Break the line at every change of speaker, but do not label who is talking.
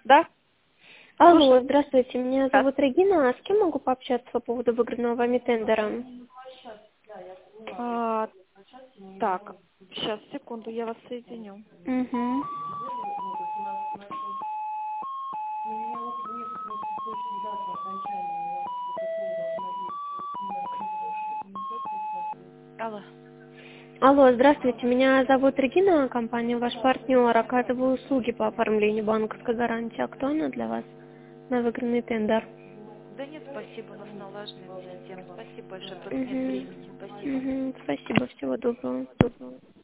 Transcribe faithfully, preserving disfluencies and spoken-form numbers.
Да?
Алло,
Слушаю.
здравствуйте, меня
Да.
зовут Регина. А с кем могу пообщаться по поводу выигранного вами тендера?
А, так, сейчас, секунду, я вас соединю.
Угу.
Алло.
Алло, здравствуйте, меня зовут Регина, компания «Ваш партнер». Оказываю услуги по оформлению банковской гарантии. Актуально для вас на выигранный тендер?
Да нет, спасибо, у нас налаженная вся тема. Спасибо большое, просто нет
Угу.
времени. Спасибо.
Угу. Спасибо, всего доброго.